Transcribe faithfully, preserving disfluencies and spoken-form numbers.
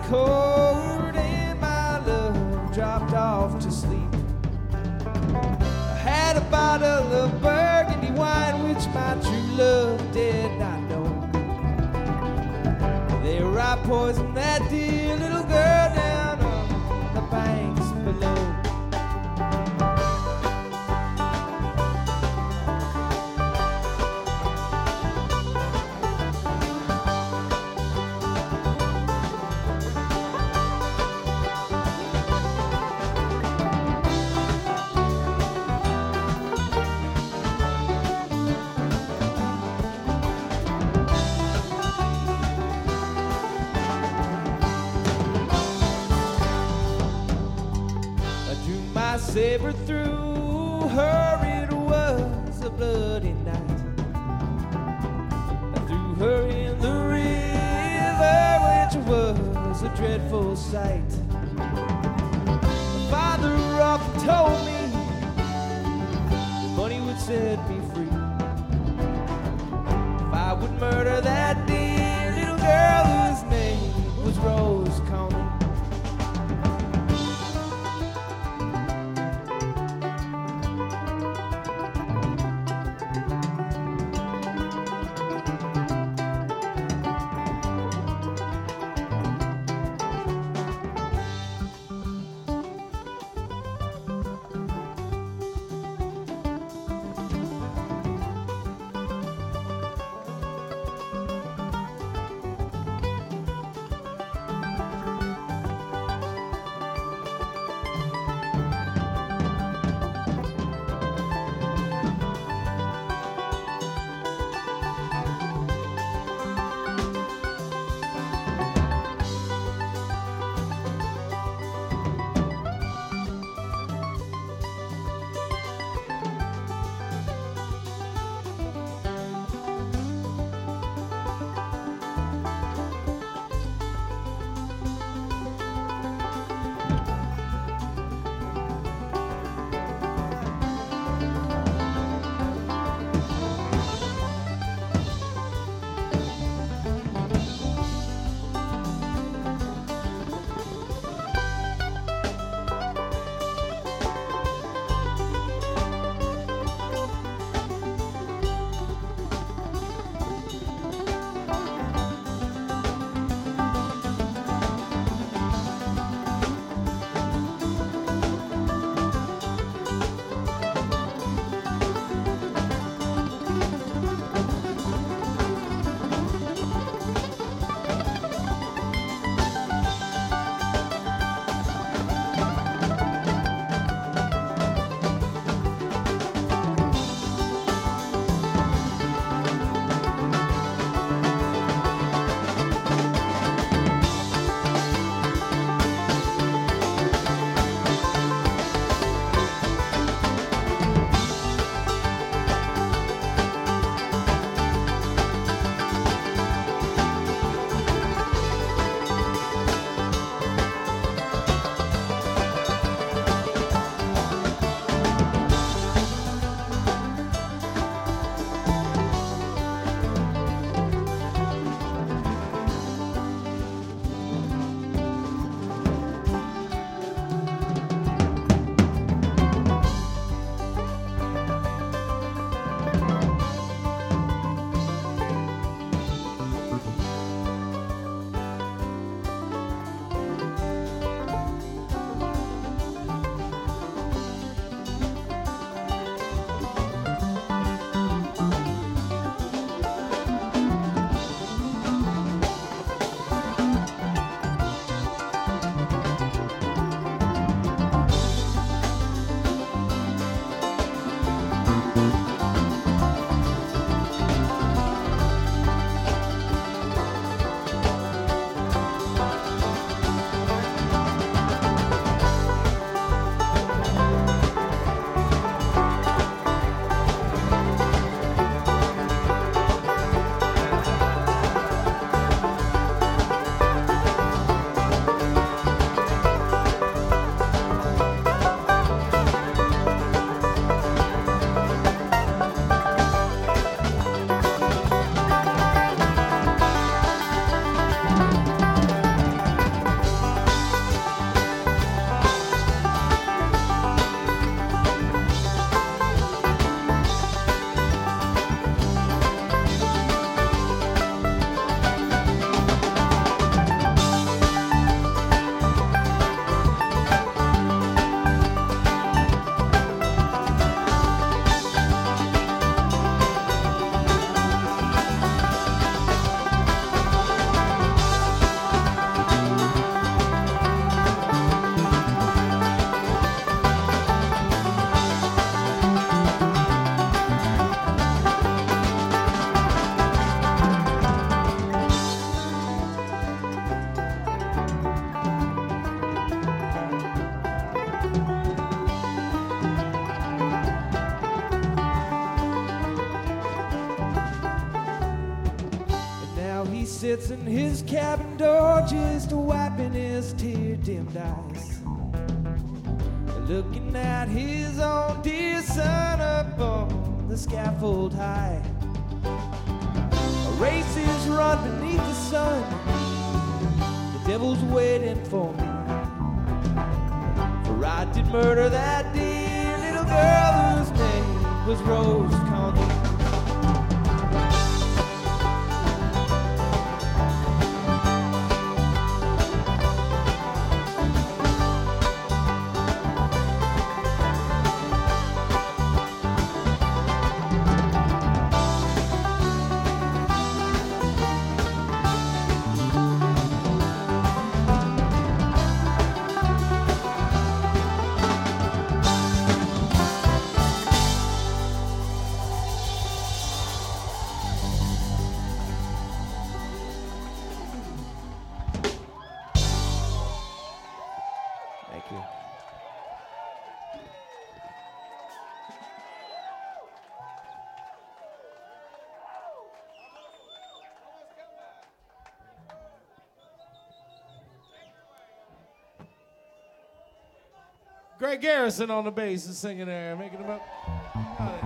cold and my love dropped off to sleep. I had a bottle of burgundy wine which my true love did not know. There I poisoned that dear little girl down on the banks below. Saber through her, it was a bloody night. I threw her in the river, which was a dreadful sight. My father often told me money would set me free if I would murder that dear little girl whose name was Rose Coney. sits in his cabin door just wiping his tear-dimmed eyes, looking at his own dear son up on the scaffold high. A race is run beneath the sun, the devil's waiting for me, for I did murder that dear little girl whose name was Rose Conley. Greg Garrison on the bass is singing there, making them up.